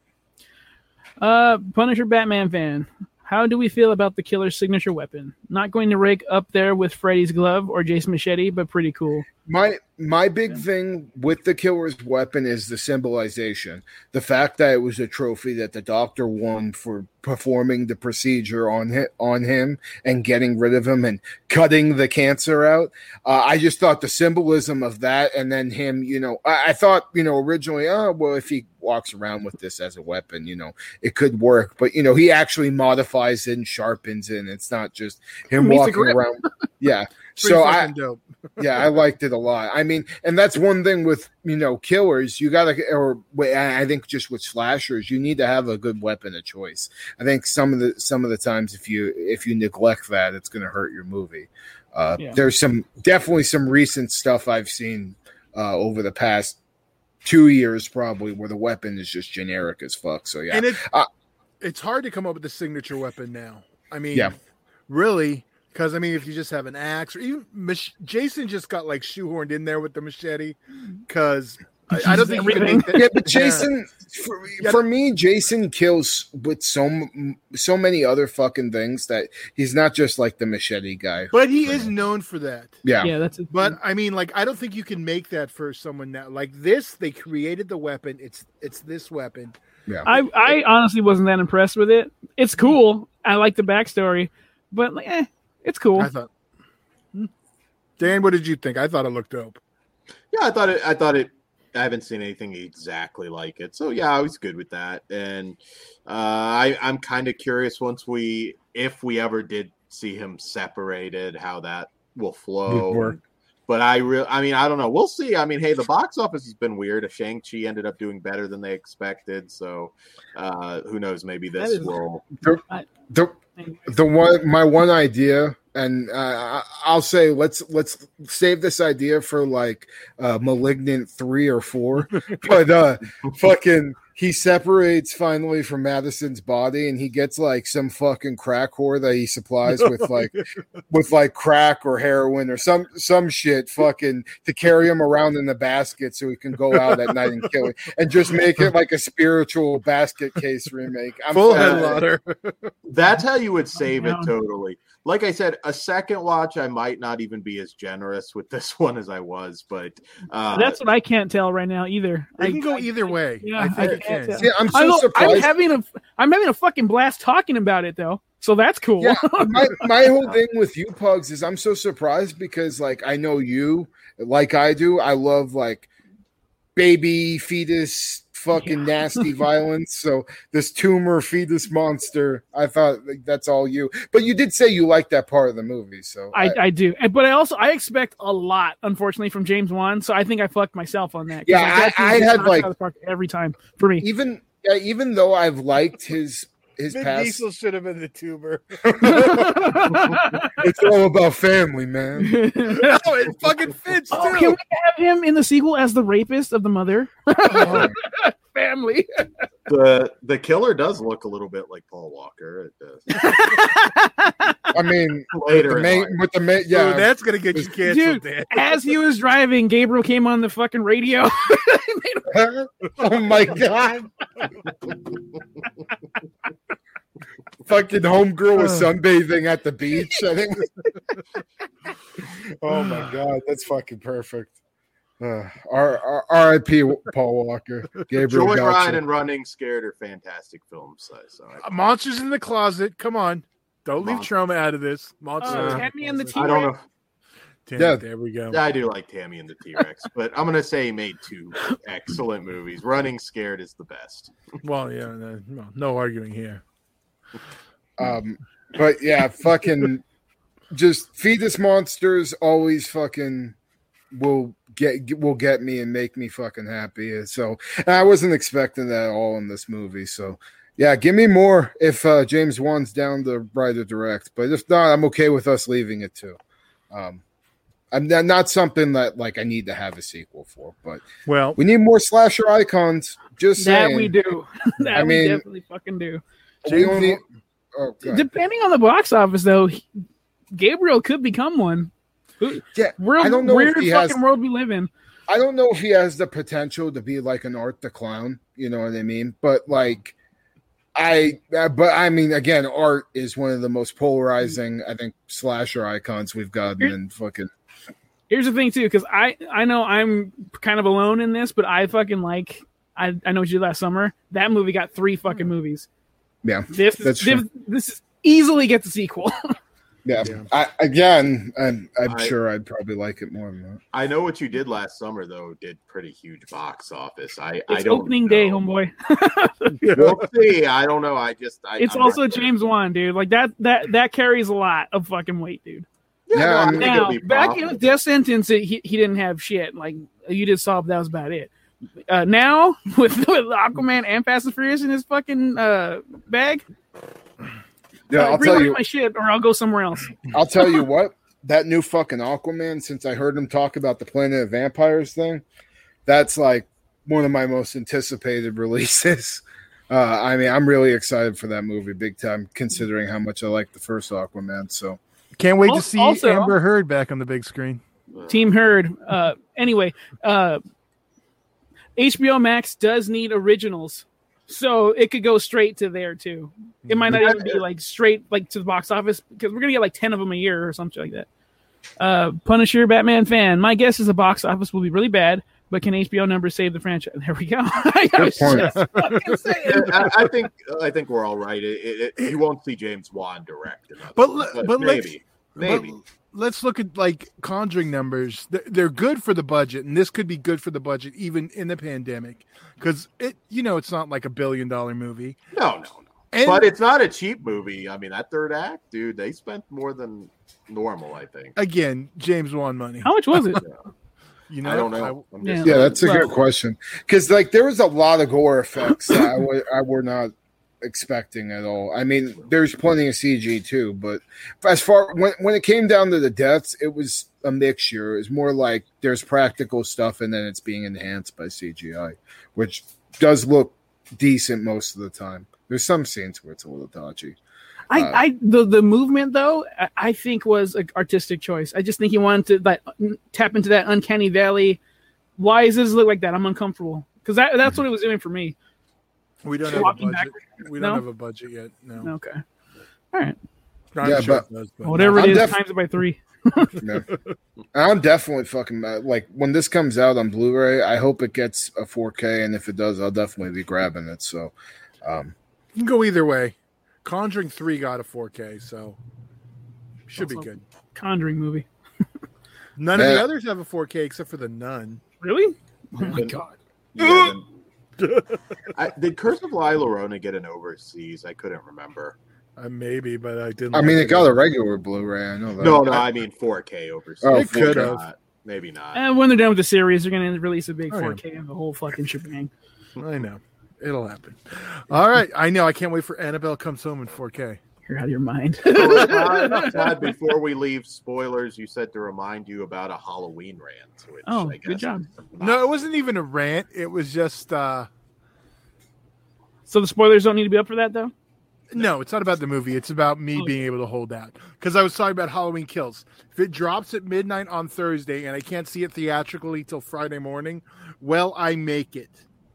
Punisher Batman fan. How do we feel about the killer's signature weapon? Not going to rank up there with Freddy's glove or Jason Machete, but pretty cool. My big thing with the killer's weapon is the symbolization. The fact that it was a trophy that the doctor won for performing the procedure on him and getting rid of him and cutting the cancer out. I just thought the symbolism of that, and then him, I thought, originally, well, if he walks around with this as a weapon, it could work. But, he actually modifies it and sharpens it, and it's not just him walking around. Yeah. So dope. Yeah, I liked it a lot. I mean, and that's one thing with, killers, you gotta, or I think just with slashers, you need to have a good weapon of choice. I think some of the times if you neglect that, it's going to hurt your movie. There's definitely some recent stuff I've seen over the past 2 years probably where the weapon is just generic as fuck. So yeah, and it's hard to come up with a signature weapon now. I mean, really. Because, if you just have an axe, or even Jason just got like shoehorned in there with the machete. Because I don't think everything. Yeah, but Jason, for me, Jason kills with so many other fucking things that he's not just like the machete guy. But he is known for that. Yeah, that's it. But I don't think you can make that for someone now. Like this, they created the weapon. It's this weapon. Yeah, I honestly wasn't that impressed with it. It's cool. I like the backstory, but it's cool. I thought. Dan, what did you think? I thought it looked dope. Yeah, I thought it. I haven't seen anything exactly like it, so yeah, I was good with that. And I'm kind of curious if we ever did see him separated, how that will flow. But I don't know. We'll see. Hey, the box office has been weird. Shang-Chi ended up doing better than they expected, so who knows? Maybe this will. My one idea, and I'll say let's save this idea for like Malignant 3 or 4, but fucking he separates finally from Madison's body, and he gets like some fucking crack whore that he supplies with like crack or heroin or some shit fucking to carry him around in the basket so he can go out at night and kill it, and just make it like a spiritual basket case remake. Full headliner. That's how you would save it totally. Like I said, a second watch, I might not even be as generous with this one as I was, but that's what I can't tell right now either. I can go either way. Yeah, I think it can. Yeah, I'm so surprised. I'm having a fucking blast talking about it though, so that's cool. Yeah, my whole thing with you, Pugs, is I'm so surprised because like I know you, like I do, I love like baby fetus fucking nasty violence. So this tumor fetus monster, I thought like, that's all you. But you did say you liked that part of the movie, so I do. But I expect a lot, unfortunately, from James Wan. So I think I fucked myself on that. Yeah, I had like every time for me. Even though I've liked his Vin past. Diesel should have been the tumor. It's all about family, man. No, it fucking fits too. Can we have him in the sequel as the rapist of the mother? Family. The killer does look a little bit like Paul Walker. It does. I mean, Later, yeah, that's gonna get you canceled, dude. As he was driving, Gabriel came on the fucking radio. Oh my god! Fucking homegirl was sunbathing at the beach. I think. Oh my god, that's fucking perfect. R.I.P. Paul Walker. Gabriel Joyride and Running Scared are fantastic films. Monsters in the Closet. Come on, don't leave Trauma out of this. Monsters. Tammy and the T-Rex. I don't know. Yeah, there we go. Yeah, I do like Tammy and the T-Rex, but I'm gonna say he made 2 excellent movies. Running Scared is the best. Well, yeah, no arguing here. But yeah, fucking just fetus monsters always fucking will get me and make me fucking happy. So I wasn't expecting that at all in this movie. So yeah, give me more if James Wan's down to write or direct. But if not, I'm okay with us leaving it too. I'm not something that like I need to have a sequel for, but well, we need more slasher icons. Just saying. That we do. We definitely fucking do. Oh, God. Depending on the box office, though, Gabriel could become one. Yeah, Real I don't know weird if he fucking has. world we live in. I don't know if he has the potential to be like an Art the Clown. You know what I mean? But like, I mean, again, Art is one of the most polarizing, I think, slasher icons we've gotten in fucking. Here's the thing, too, because I know I'm kind of alone in this, but I fucking like. I know what you did last summer. That movie got 3 fucking movies. Yeah, This is easily gets a sequel. Yeah. I'm sure I'd probably like it more than that. I know what you did last summer, though. Did pretty huge box office. I It's don't opening know. day, homeboy. We'll see. I don't know. It's I'm also not sure. James Wan, dude. Like that carries a lot of fucking weight, dude. Yeah, no, I I think mean- it'll Now, be back in profitable. Death Sentence, he didn't have shit. Like you did Saw, but that was about it. Now with Aquaman and Fast and Furious in his fucking bag, Yeah, I'll tell rewrite you. my shit, or I'll go somewhere else. I'll tell you what. That new fucking Aquaman. Since I heard him talk about the Planet of Vampires thing, that's like one of my most anticipated releases. I mean, I'm really excited for that movie, big time, considering how much I like the first Aquaman. So Can't wait Al- to see also- Amber Heard back on the big screen. Team Heard. Anyway, HBO Max does need originals, so it could go straight to there too. It might not even be like straight like to the box office because we're gonna get like 10 of them a year or something like that. Punisher, Batman fan. My guess is the box office will be really bad, but can HBO numbers save the franchise? There we go. I was point. just fucking saying. I think we're all right. You won't see James Wan direct, in other But words, but maybe. But let's look at like Conjuring numbers. They're good for the budget, and this could be good for the budget even in the pandemic because it's not like $1 billion movie. No. And But it's not a cheap movie. I mean, that third act, dude, they spent more than normal, I think. again, James Wan money. How much was it? I don't know. I'm just yeah, that's a Well- good question. Because like there was a lot of gore effects that I were not expecting at all. I mean, there's plenty of CG too, but as far when it came down to the deaths, it was a mixture. It was more like there's practical stuff and then it's being enhanced by CGI, which does look decent most of the time. There's some scenes where it's a little dodgy. The movement though, I think was an artistic choice. I just think he wanted to tap into that uncanny valley. Why does this look like that? I'm uncomfortable because that's what it was doing for me. We don't have a Walking budget. backwards? We don't No? have a budget yet. No. Okay, all right, I'm Yeah, sure but- it does, whatever I'm it is, def- times it by 3. No. I'm definitely fucking like when this comes out on Blu-ray. I hope it gets a 4K, and if it does, I'll definitely be grabbing it. So, You can go either way. Conjuring 3 got a 4K, so should be Also- good. Conjuring movie. None of Yeah. the others have a 4K except for the Nun. Really? Oh my god. Yeah, did Curse of La Llorona get an overseas? I couldn't remember. Maybe, but I didn't. I mean, it got a regular Blu-ray. I know that. No, I mean 4K overseas. Oh, It could Maybe have. not. Maybe not. And when they're done with the series, they're going to release a big Oh, yeah. 4K of the whole fucking shebang. I know. It'll happen. All right. I know. I can't wait for Annabelle Comes Home in 4K. You're out of your mind. Todd, before we leave, spoilers, you said to remind you about a Halloween rant. Which Oh, I guess good job. is No, it wasn't even a rant. It was just So the spoilers don't need to be up for that, though? no, it's not about the movie. It's about me being able to hold out. Because I was talking about Halloween Kills. If it drops at midnight on Thursday and I can't see it theatrically till Friday morning, well, I make it.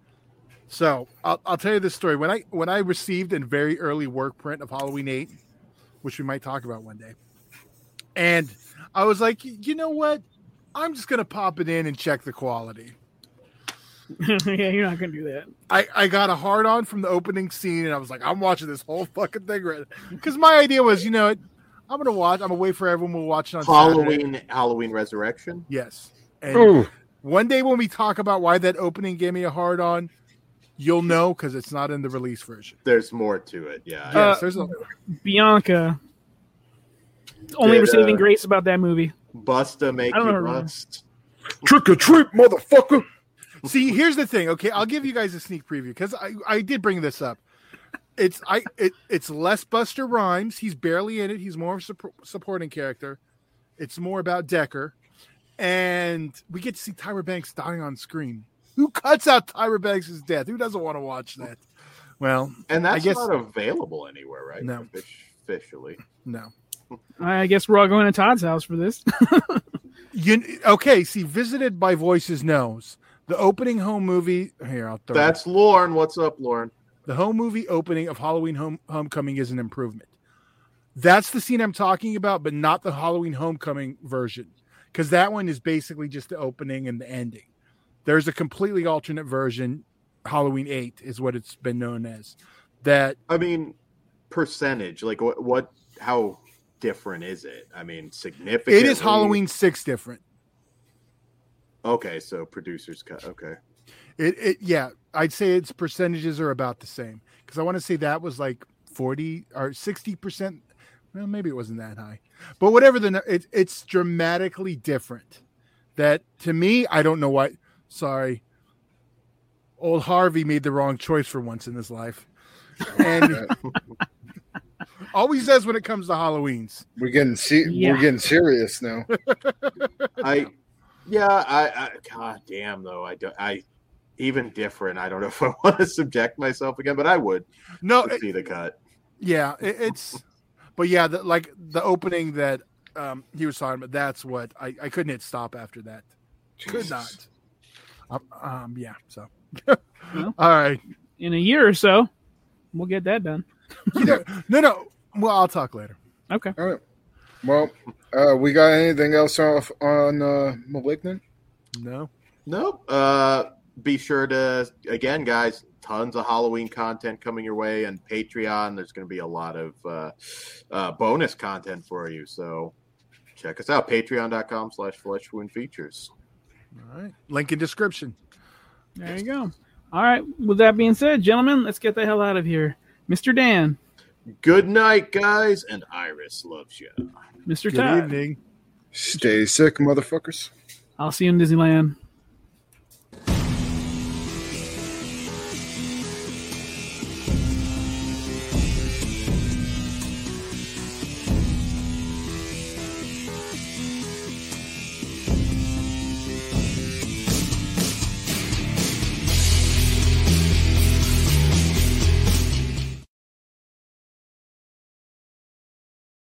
So I'll tell you this story. When I received a very early work print of Halloween 8, which we might talk about one day, and I was like, you know what? I'm just gonna pop it in and check the quality. Yeah, you're not going to do that. I got a hard on from the opening scene, and I was like, I'm watching this whole fucking thing right. Because my idea was, I'm gonna watch. I'm gonna wait for everyone. We'll watch it on Saturday. Halloween Resurrection. Yes. And Ooh. one day when we talk about why that opening gave me a hard on, you'll know because it's not in the release version. There's more to it. Yeah. Yes, there's a Bianca. Only Did, receiving grace about that movie. Busta make I don't you remember. bust. Trick or treat, motherfucker. See, here's the thing. Okay, I'll give you guys a sneak preview because I did bring this up. It's less Buster Rhymes. He's barely in it. He's more of a supporting character. It's more about Decker, and we get to see Tyra Banks dying on screen. Who cuts out Tyra Banks' death? Who doesn't want to watch that? Well, And that's I guess not available anywhere, right? No. Officially. no. I guess we're all going to Todd's house for this. Okay, see, Visited by Voices knows the opening home movie. Here, I'll throw That's Lauren. What's up, Lauren? the home movie opening of Halloween Homecoming is an improvement. That's the scene I'm talking about, but not the Halloween Homecoming version, because that one is basically just the opening and the ending. There's a completely alternate version. Halloween 8 is what it's been known as. That I mean, percentage. Like, what how different is it? I mean, significant. it is Halloween 6 different. Okay, so producers cut. Okay. Yeah, I'd say its percentages are about the same, because I want to say that was like 40 or 60%. Well, maybe it wasn't that high, but whatever it's dramatically different. That to me, I don't know why. Sorry, old Harvey made the wrong choice for once in his life, and always says when it comes to Halloweens. We're getting we're getting serious now. I God damn though. I even different. I don't know if I want to subject myself again, but I would. No, see the cut. Yeah, but yeah, the opening that he was talking about. That's what I couldn't hit stop after that. Jesus. Could not. Yeah. So, Well, all right. in a year or so, we'll get that done. No. Well, I'll talk later. Okay. All right. Well, we got anything else off on Malignant? No. Nope. Be sure to, again, guys, tons of Halloween content coming your way, and Patreon. There's going to be a lot of bonus content for you. So check us out. Patreon.com/fleshwoundfeatures. All right. Link in description. There you go. All right. With that being said, gentlemen, let's get the hell out of here. Mr. Dan. Good night, guys, and Iris loves you. Mr. Good Todd. evening. Stay sick, motherfuckers. I'll see you in Disneyland.